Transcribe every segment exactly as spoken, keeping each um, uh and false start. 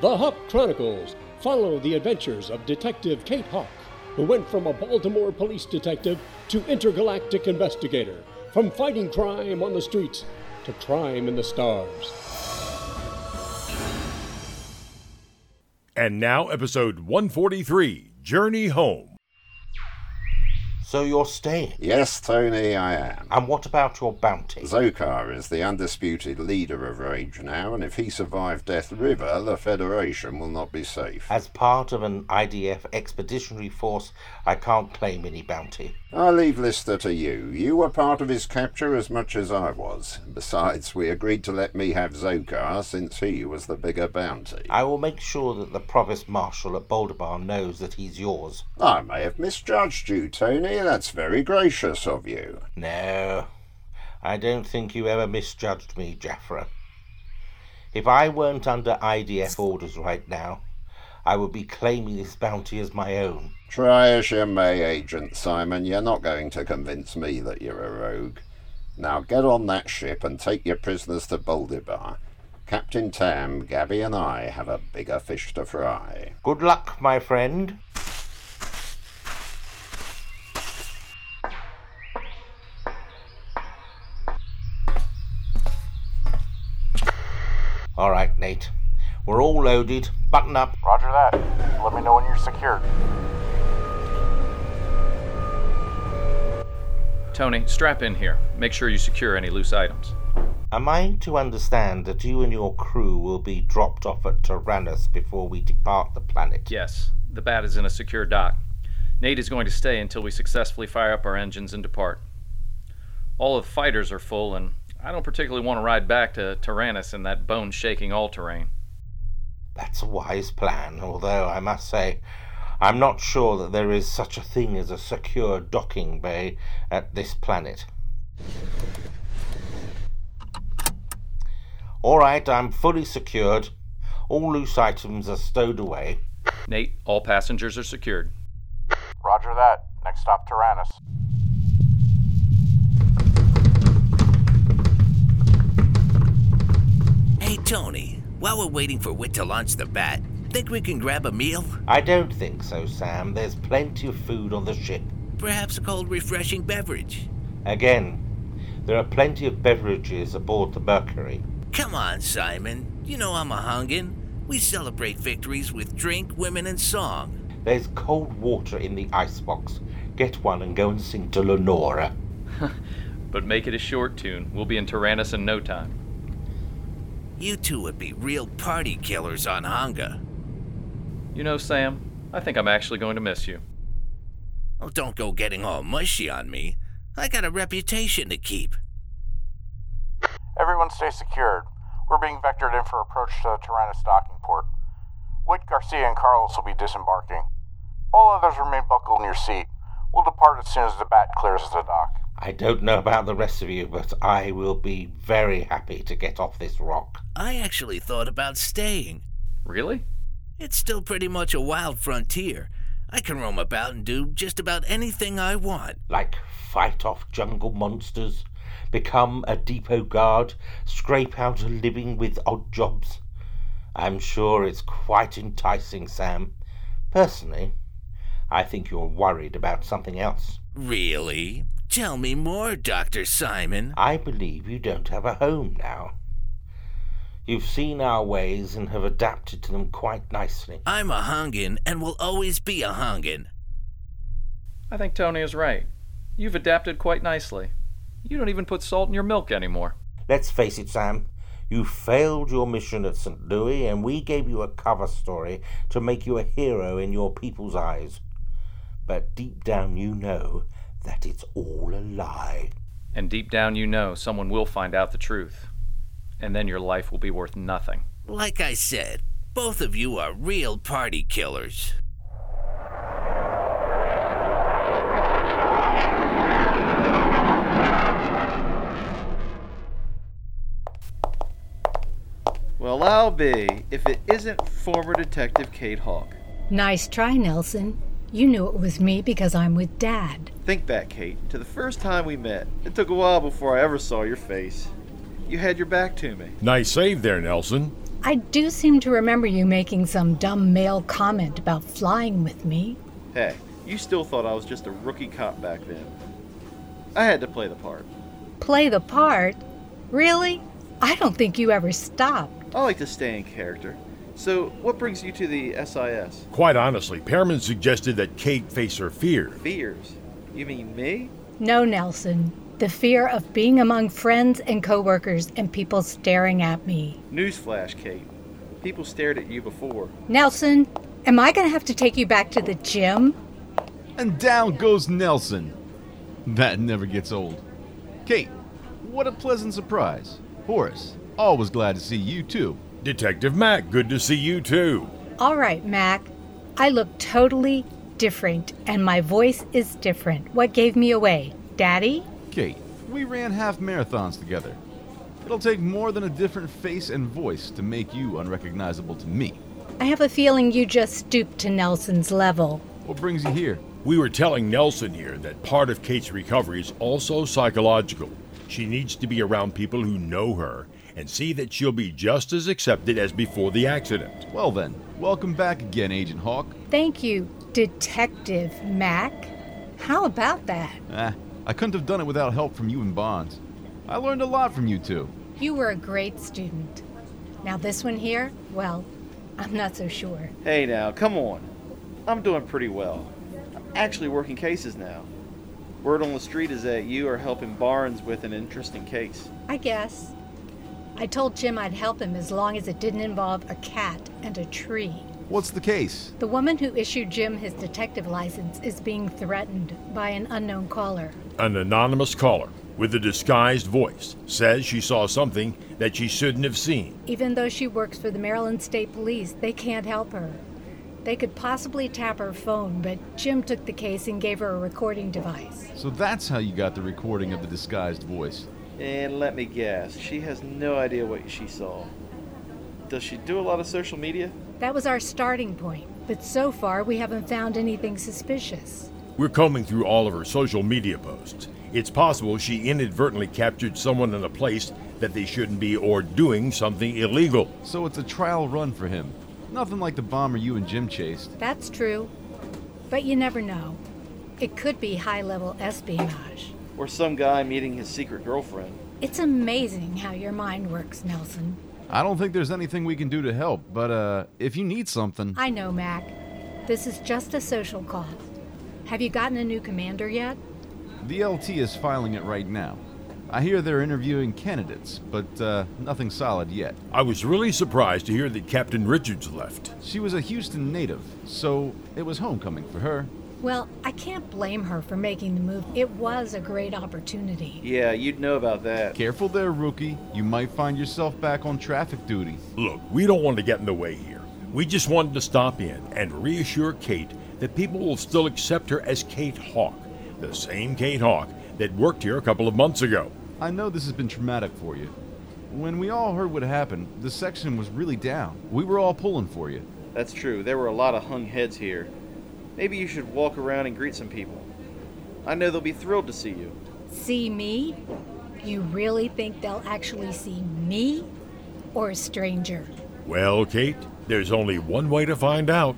The Hawk Chronicles follow the adventures of Detective Kate Hawk, who went from a Baltimore police detective to intergalactic investigator, from fighting crime on the streets to crime in the stars. And now, episode one forty-three, Journey Home. So you're staying? Yes, Tony, I am. And what about your bounty? Zokar is the undisputed leader of Rage now, and if he survived Death River, the Federation will not be safe. As part of an I D F expeditionary force, I can't claim any bounty. I leave Lister to you. You were part of his capture as much as I was. Besides, we agreed to let me have Zokar since he was the bigger bounty. I will make sure that the Provost Marshal at Boulderbar knows that he's yours. I may have misjudged you, Tony. That's very gracious of you. No, I don't think you ever misjudged me, Jaffra. If I weren't under I D F orders right now, I would be claiming this bounty as my own. Try as you may, Agent Simon, you're not going to convince me that you're a rogue. Now get on that ship and take your prisoners to Boulderbar. Captain Tam, Gabby and I have a bigger fish to fry. Good luck, my friend. All right, Nate. We're all loaded. Button up. Roger that. Let me know when you're secured. Tony, strap in here. Make sure you secure any loose items. Am I to understand that you and your crew will be dropped off at Tyrannus before we depart the planet? Yes. The Bat is in a secure dock. Nate is going to stay until we successfully fire up our engines and depart. All of the fighters are full, and I don't particularly want to ride back to Tyrannus in that bone-shaking all-terrain. That's a wise plan, although I must say I'm not sure that there is such a thing as a secure docking bay at this planet. All right, I'm fully secured. All loose items are stowed away. Nate, all passengers are secured. Roger that. Next stop, Tyrannus. Hey, Tony, while we're waiting for Wit to launch the Bat, think we can grab a meal? I don't think so, Sam. There's plenty of food on the ship. Perhaps a cold, refreshing beverage? Again, there are plenty of beverages aboard the Mercury. Come on, Simon. You know I'm a Hungan. We celebrate victories with drink, women, and song. There's cold water in the icebox. Get one and go and sing to Lenora. But make it a short tune. We'll be in Tyrannus in no time. You two would be real party killers on Hanga. You know, Sam, I think I'm actually going to miss you. Oh, don't go getting all mushy on me. I got a reputation to keep. Everyone stay secured. We're being vectored in for approach to the Tyrannus docking port. Whit, Garcia, and Carlos will be disembarking. All others remain buckled in your seat. We'll depart as soon as the Bat clears the dock. I don't know about the rest of you, but I will be very happy to get off this rock. I actually thought about staying. Really? It's still pretty much a wild frontier. I can roam about and do just about anything I want. Like fight off jungle monsters, become a depot guard, scrape out a living with odd jobs. I'm sure it's quite enticing, Sam. Personally, I think you're worried about something else. Really? Tell me more, Doctor Simon. I believe you don't have a home now. You've seen our ways and have adapted to them quite nicely. I'm a Hungan and will always be a Hungan. I think Tony is right. You've adapted quite nicely. You don't even put salt in your milk anymore. Let's face it, Sam. You failed your mission at Saint Louis, and we gave you a cover story to make you a hero in your people's eyes. But deep down you know that it's all a lie. And deep down you know someone will find out the truth. And then your life will be worth nothing. Like I said, both of you are real party killers. Well, I'll be, if it isn't former Detective Kate Hawk. Nice try, Nelson. You knew it was me because I'm with Dad. Think back, Kate, to the first time we met. It took a while before I ever saw your face. You had your back to me. Nice save there, Nelson. I do seem to remember you making some dumb male comment about flying with me. Hey, you still thought I was just a rookie cop back then. I had to play the part. Play the part? Really? I don't think you ever stopped. I like to stay in character. So, what brings you to the S I S? Quite honestly, Pearman suggested that Kate face her fear. Fears? You mean me? No, Nelson. The fear of being among friends and coworkers and people staring at me. Newsflash, Kate. People stared at you before. Nelson, am I going to have to take you back to the gym? And down goes Nelson. That never gets old. Kate, what a pleasant surprise. Horace, always glad to see you too. Detective Mac, good to see you too. All right, Mac. I look totally different, and my voice is different. What gave me away? Daddy? Kate, we ran half marathons together. It'll take more than a different face and voice to make you unrecognizable to me. I have a feeling you just stooped to Nelson's level. What brings you here? We were telling Nelson here that part of Kate's recovery is also psychological. She needs to be around people who know her and see that she'll be just as accepted as before the accident. Well then, welcome back again, Agent Hawk. Thank you, Detective Mac. How about that? Ah, I couldn't have done it without help from you and Bonds. I learned a lot from you two. You were a great student. Now this one here, well, I'm not so sure. Hey now, come on. I'm doing pretty well. I'm actually working cases now. Word on the street is that you are helping Barnes with an interesting case. I guess. I told Jim I'd help him as long as it didn't involve a cat and a tree. What's the case? The woman who issued Jim his detective license is being threatened by an unknown caller. An anonymous caller with a disguised voice says she saw something that she shouldn't have seen. Even though she works for the Maryland State Police, they can't help her. They could possibly tap her phone, but Jim took the case and gave her a recording device. So that's how you got the recording of the disguised voice. And let me guess, she has no idea what she saw. Does she do a lot of social media? That was our starting point, but so far we haven't found anything suspicious. We're combing through all of her social media posts. It's possible she inadvertently captured someone in a place that they shouldn't be or doing something illegal. So it's a trial run for him. Nothing like the bomber you and Jim chased. That's true, but you never know. It could be high-level espionage. Or some guy meeting his secret girlfriend. It's amazing how your mind works, Nelson. I don't think there's anything we can do to help, but uh, if you need something... I know, Mac. This is just a social call. Have you gotten a new commander yet? The L T is filing it right now. I hear they're interviewing candidates, but uh, nothing solid yet. I was really surprised to hear that Captain Richards left. She was a Houston native, so it was homecoming for her. Well, I can't blame her for making the move. It was a great opportunity. Yeah, you'd know about that. Careful there, rookie. You might find yourself back on traffic duty. Look, we don't want to get in the way here. We just wanted to stop in and reassure Kate that people will still accept her as Kate Hawk, the same Kate Hawk that worked here a couple of months ago. I know this has been traumatic for you. When we all heard what happened, the section was really down. We were all pulling for you. That's true. There were a lot of hung heads here. Maybe you should walk around and greet some people. I know they'll be thrilled to see you. See me? You really think they'll actually see me? Or a stranger? Well, Kate, there's only one way to find out.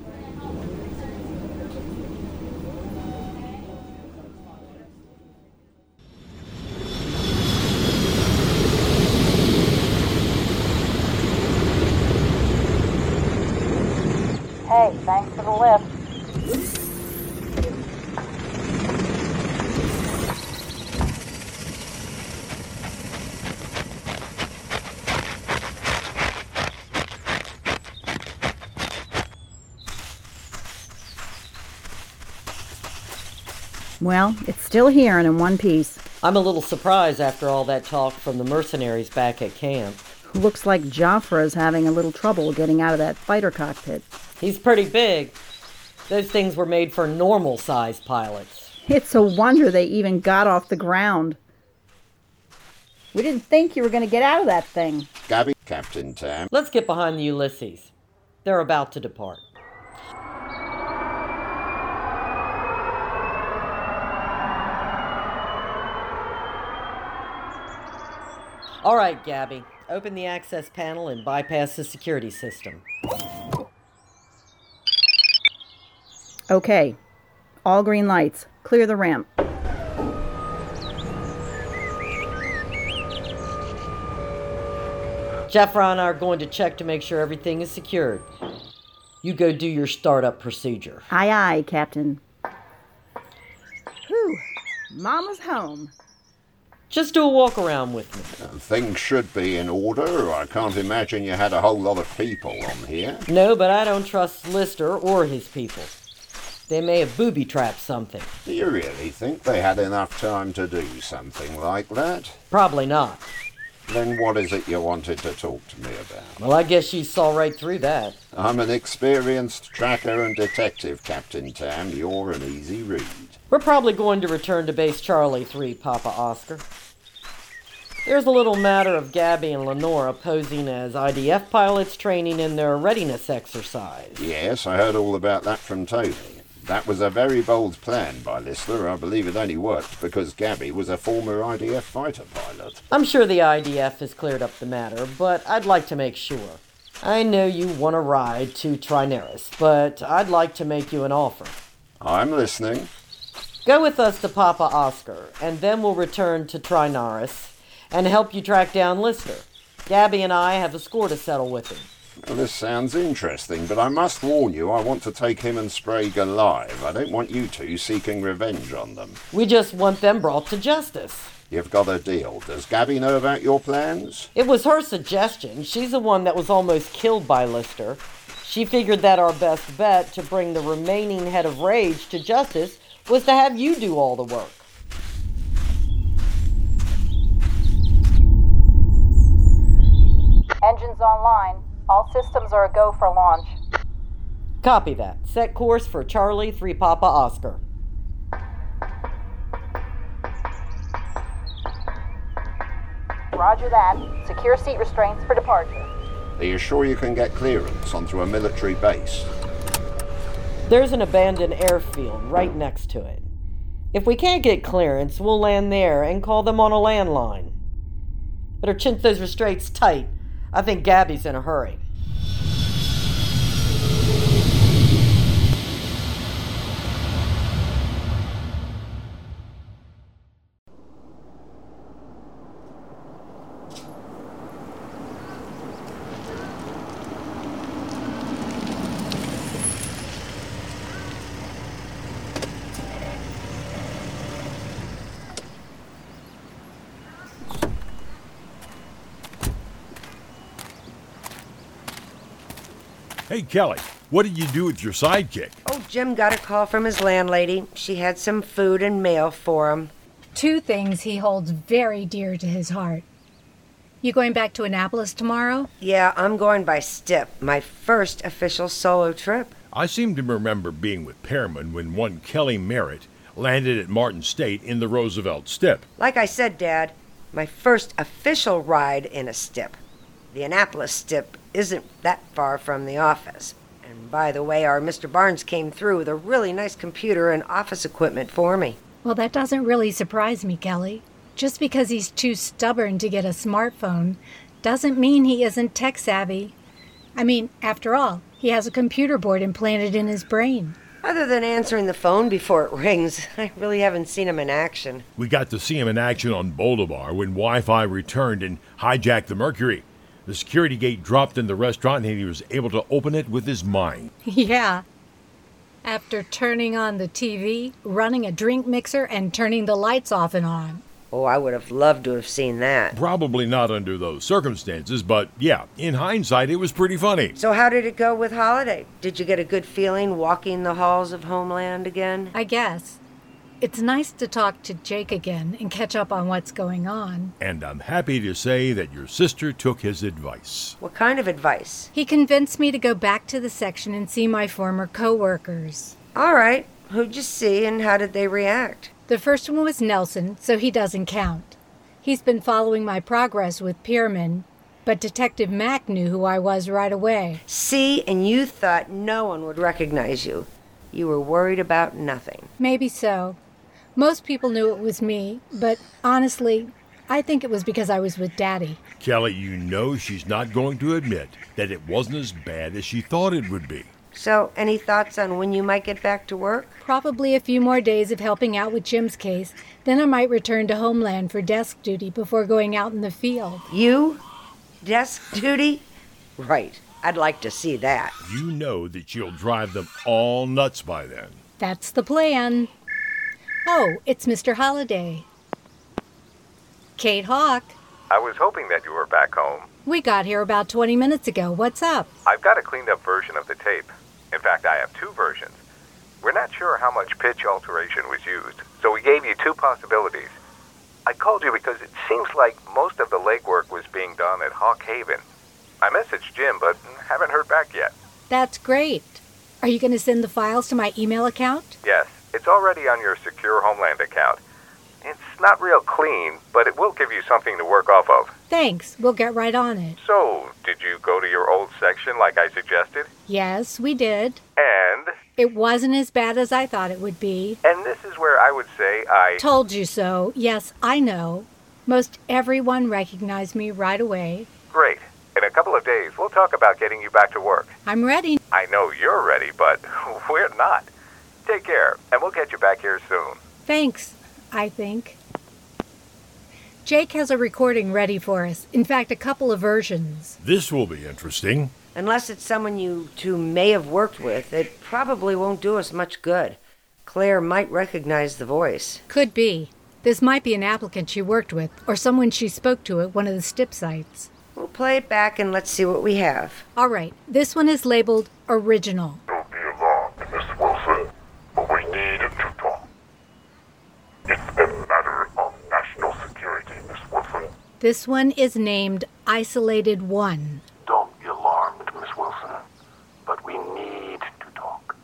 Hey, thanks for the lift. Well, it's still here and in one piece. I'm a little surprised after all that talk from the mercenaries back at camp. Looks like Joffre's having a little trouble getting out of that fighter cockpit. He's pretty big. Those things were made for normal-sized pilots. It's a wonder they even got off the ground. We didn't think you were going to get out of that thing. Gabby, Captain Tam. Let's get behind the Ulysses. They're about to depart. All right, Gabby. Open the access panel and bypass the security system. Okay. All green lights. Clear the ramp. Jeffra and I are going to check to make sure everything is secured. You go do your startup procedure. Aye, aye, Captain. Whew. Mama's home. Just do a walk around with me. Things should be in order. I can't imagine you had a whole lot of people on here. No, but I don't trust Lister or his people. They may have booby-trapped something. Do you really think they had enough time to do something like that? Probably not. Then what is it you wanted to talk to me about? Well, I guess you saw right through that. I'm an experienced tracker and detective, Captain Tam. You're an easy read. We're probably going to return to Base Charlie three, Papa Oscar. There's a little matter of Gabby and Lenora posing as I D F pilots training in their readiness exercise. Yes, I heard all about that from Tony. That was a very bold plan by Lister. I believe it only worked because Gabby was a former I D F fighter pilot. I'm sure the I D F has cleared up the matter, but I'd like to make sure. I know you want a ride to Trinaris, but I'd like to make you an offer. I'm listening. Go with us to Papa Oscar, and then we'll return to Trinaris and help you track down Lister. Gabby and I have a score to settle with him. Well, this sounds interesting, but I must warn you, I want to take him and Sprague alive. I don't want you two seeking revenge on them. We just want them brought to justice. You've got a deal. Does Gabby know about your plans? It was her suggestion. She's the one that was almost killed by Lister. She figured that our best bet to bring the remaining head of Rage to justice was to have you do all the work. Engines online. All systems are a go for launch. Copy that. Set course for Charlie three Papa Oscar. Roger that. Secure seat restraints for departure. Are you sure you can get clearance onto a military base? There's an abandoned airfield right next to it. If we can't get clearance, we'll land there and call them on a landline. Better chinch those restraints tight. I think Gabby's in a hurry. Hey, Kelly, what did you do with your sidekick? Oh, Jim got a call from his landlady. She had some food and mail for him. Two things he holds very dear to his heart. You going back to Annapolis tomorrow? Yeah, I'm going by Stip, my first official solo trip. I seem to remember being with Pearman when one Kelly Merritt landed at Martin State in the Roosevelt Stip. Like I said, Dad, my first official ride in a Stip. The Annapolis Stip isn't that far from the office. And by the way, our Mister Barnes came through with a really nice computer and office equipment for me. Well, that doesn't really surprise me, Kelly. Just because he's too stubborn to get a smartphone doesn't mean he isn't tech-savvy. I mean, after all, he has a computer board implanted in his brain. Other than answering the phone before it rings, I really haven't seen him in action. We got to see him in action on Boldabar when Wi-Fi returned and hijacked the Mercury. The security gate dropped in the restaurant and he was able to open it with his mind. Yeah. After turning on the T V, running a drink mixer, and turning the lights off and on. Oh, I would have loved to have seen that. Probably not under those circumstances, but yeah, in hindsight, it was pretty funny. So how did it go with Holiday? Did you get a good feeling walking the halls of Homeland again? I guess. It's nice to talk to Jake again and catch up on what's going on. And I'm happy to say that your sister took his advice. What kind of advice? He convinced me to go back to the section and see my former co-workers. All right. Who'd you see and how did they react? The first one was Nelson, so he doesn't count. He's been following my progress with Pearman, but Detective Mack knew who I was right away. See, and you thought no one would recognize you. You were worried about nothing. Maybe so. Most people knew it was me, but honestly, I think it was because I was with Daddy. Kelly, you know she's not going to admit that it wasn't as bad as she thought it would be. So, any thoughts on when you might get back to work? Probably a few more days of helping out with Jim's case. Then I might return to Homeland for desk duty before going out in the field. You? Desk duty? Right. I'd like to see that. You know that you'll drive them all nuts by then. That's the plan. Oh, it's Mister Holliday. Kate Hawk. I was hoping that you were back home. We got here about twenty minutes ago. What's up? I've got a cleaned up version of the tape. In fact, I have two versions. We're not sure how much pitch alteration was used, so we gave you two possibilities. I called you because it seems like most of the legwork was being done at Hawk Haven. I messaged Jim, but haven't heard back yet. That's great. Are you going to send the files to my email account? Yes, it's already on your secure Homeland account. It's not real clean, but it will give you something to work off of. Thanks. We'll get right on it. So, did you go to your old section like I suggested? Yes, we did. And? It wasn't as bad as I thought it would be. And this is where I would say I... Told you so. Yes, I know. Most everyone recognized me right away. Great. In a couple of days, we'll talk about getting you back to work. I'm ready. I know you're ready, but we're not. Take care, and we'll get you back here soon. Thanks, I think. Jake has a recording ready for us. In fact, a couple of versions. This will be interesting. Unless it's someone you two may have worked with, it probably won't do us much good. Claire might recognize the voice. Could be. This might be an applicant she worked with, or someone she spoke to at one of the STIP sites. We'll play it back and let's see what we have. All right. This one is labeled Original. Don't be alarmed, Miss Wilson, but we need to talk. It's a matter of national security, Miss Wilson. This one is named Isolated One. Don't be alarmed, Miss Wilson, but we need to talk.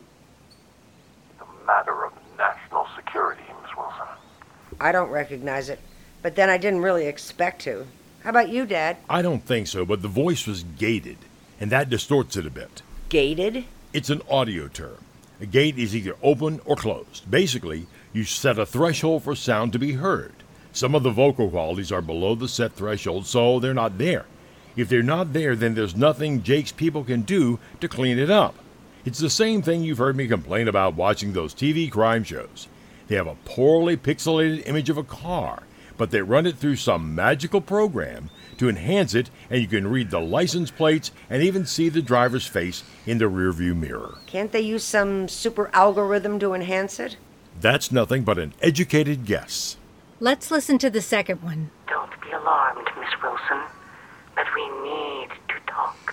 It's a matter of national security, Miss Wilson. I don't recognize it, but then I didn't really expect to. How about you, Dad? I don't think so, but the voice was gated, and that distorts it a bit. Gated? It's an audio term. A gate is either open or closed. Basically, you set a threshold for sound to be heard. Some of the vocal qualities are below the set threshold, so they're not there. If they're not there, then there's nothing Jake's people can do to clean it up. It's the same thing you've heard me complain about watching those T V crime shows. They have a poorly pixelated image of a car, but they run it through some magical program to enhance it, and you can read the license plates and even see the driver's face in the rearview mirror. Can't they use some super algorithm to enhance it? That's nothing but an educated guess. Let's listen to the second one. Don't be alarmed, Miss Wilson, but we need to talk.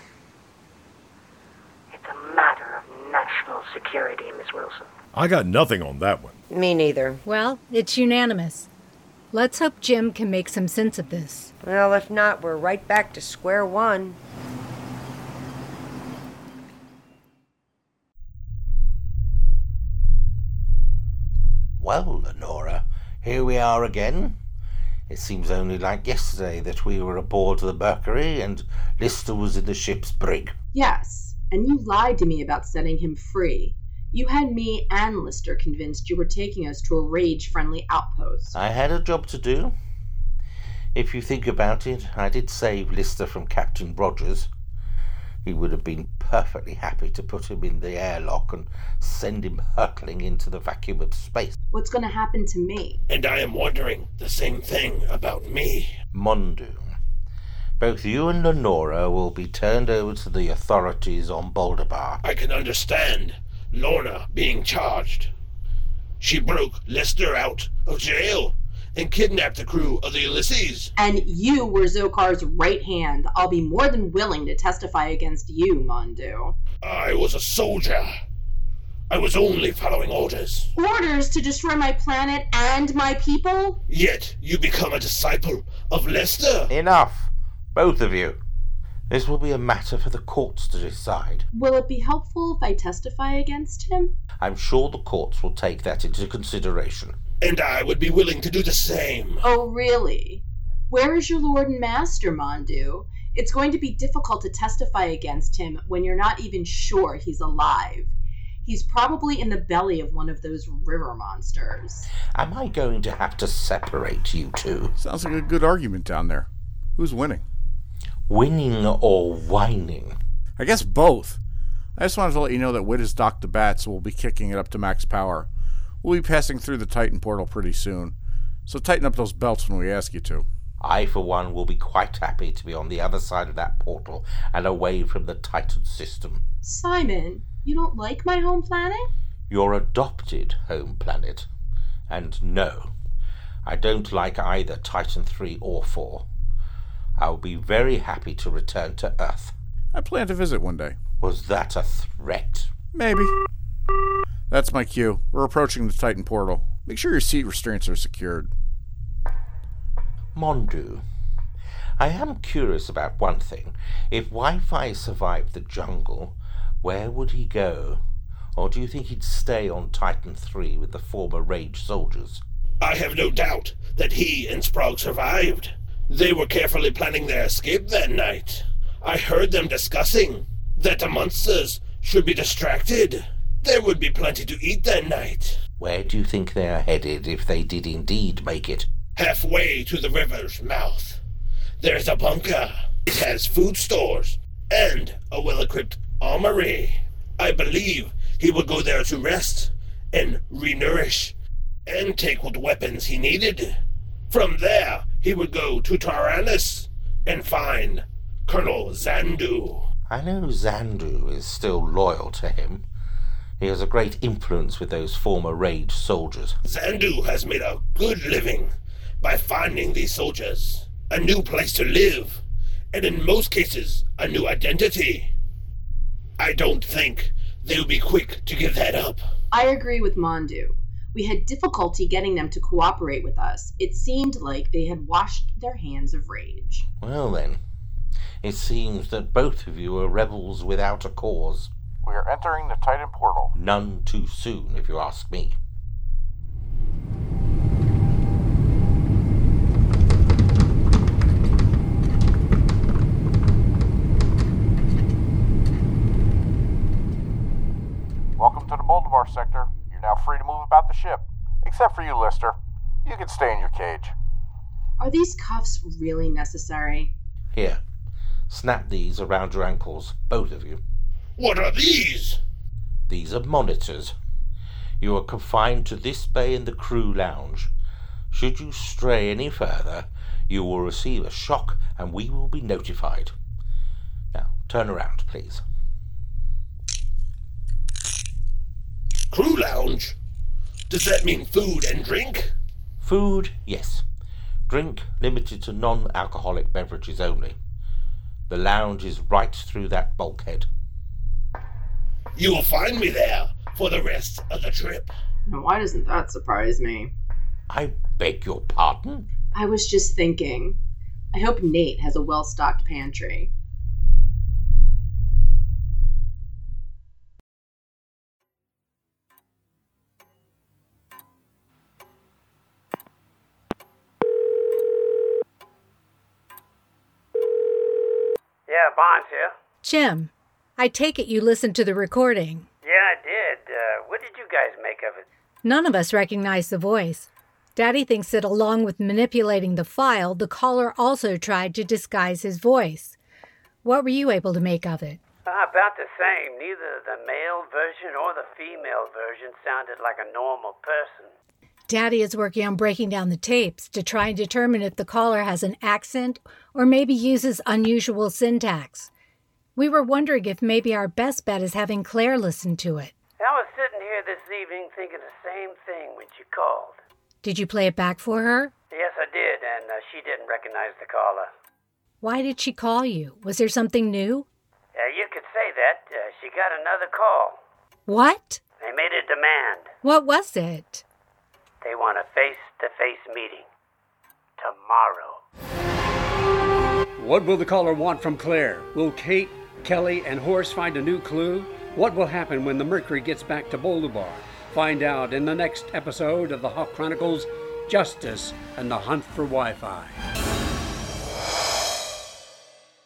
It's a matter of national security, Miss Wilson. I got nothing on that one. Me neither. Well, it's unanimous. Let's hope Jim can make some sense of this. Well, if not, we're right back to square one. Well, Lenora, here we are again. It seems only like yesterday that we were aboard the Mercury and Lister was in the ship's brig. Yes, and you lied to me about setting him free. You had me and Lister convinced you were taking us to a rage-friendly outpost. I had a job to do. If you think about it, I did save Lister from Captain Rogers. He would have been perfectly happy to put him in the airlock and send him hurtling into the vacuum of space. What's going to happen to me? And I am wondering the same thing about me. Mondu. Both you and Lenora will be turned over to the authorities on Boldabar. I can understand Lorna being charged. She broke Lister out of jail and kidnapped the crew of the Ulysses. And you were Zokar's right hand. I'll be more than willing to testify against you, Mondu. I was a soldier. I was only following orders. Orders to destroy my planet and my people? Yet you become a disciple of Lister. Enough, both of you. This will be a matter for the courts to decide. Will it be helpful if I testify against him? I'm sure the courts will take that into consideration. And I would be willing to do the same. Oh, really? Where is your lord and master, Mondu? It's going to be difficult to testify against him when you're not even sure he's alive. He's probably in the belly of one of those river monsters. Am I going to have to separate you two? Sounds like a good argument down there. Who's winning? Winning or whining? I guess both. I just wanted to let you know that Wit has docked the bat, so we'll be kicking it up to max power. We'll be passing through the Titan portal pretty soon, so tighten up those belts when we ask you to. I, for one, will be quite happy to be on the other side of that portal and away from the Titan system. Simon, you don't like my home planet? Your adopted home planet. And no, I don't like either Titan three or four. I will be very happy to return to Earth. I plan to visit one day. Was that a threat? Maybe. That's my cue. We're approaching the Titan portal. Make sure your seat restraints are secured. Mondu, I am curious about one thing. If Wi-Fi survived the jungle, where would he go? Or do you think he'd stay on Titan three with the former Rage soldiers? I have no doubt that he and Sprague survived. They were carefully planning their escape that night. I heard them discussing that the monsters should be distracted. There would be plenty to eat that night. Where do you think they are headed if they did indeed make it? Halfway to the river's mouth. There's a bunker. It has food stores and a well-equipped armory. I believe he would go there to rest and re-nourish and take what weapons he needed. From there, he would go to Tyrannus and find Colonel Zandu. I know Zandu is still loyal to him. He has a great influence with those former Rage soldiers. Zandu has made a good living by finding these soldiers a new place to live, and in most cases, a new identity. I don't think they'll be quick to give that up. I agree with Mondu. We had difficulty getting them to cooperate with us. It seemed like they had washed their hands of Rage. Well then, it seems that both of you are rebels without a cause. We are entering the Titan portal. None too soon, if you ask me. Welcome to the Boldivar sector. You're now free to move about the ship. Except for you, Lister. You can stay in your cage. Are these cuffs really necessary? Here, snap these around your ankles, both of you. What are these? These are monitors. You are confined to this bay in the crew lounge. Should you stray any further, you will receive a shock and we will be notified. Now, turn around, please. Crew lounge? Does that mean food and drink? Food, yes. Drink limited to non-alcoholic beverages only. The lounge is right through that bulkhead. You will find me there for the rest of the trip. Why doesn't that surprise me? I beg your pardon? I was just thinking. I hope Nate has a well-stocked pantry. Yeah, Barnes here. Jim, I take it you listened to the recording. Yeah, I did. Uh, what did you guys make of it? None of us recognize the voice. Daddy thinks that along with manipulating the file, the caller also tried to disguise his voice. What were you able to make of it? Uh, about the same. Neither the male version or the female version sounded like a normal person. Daddy is working on breaking down the tapes to try and determine if the caller has an accent or maybe uses unusual syntax. We were wondering if maybe our best bet is having Claire listen to it. I was sitting here this evening thinking the same thing when she called. Did you play it back for her? Yes, I did, and uh, she didn't recognize the caller. Why did she call you? Was there something new? Uh, you could say that. Uh, she got another call. What? They made a demand. What was it? They want a face-to-face meeting. Tomorrow. What will the caller want from Claire? Will Kate, Kelly, and Horace find a new clue? What will happen when the Mercury gets back to Boldivar? Find out in the next episode of the Hawk Chronicles, Justice and the Hunt for Wi-Fi.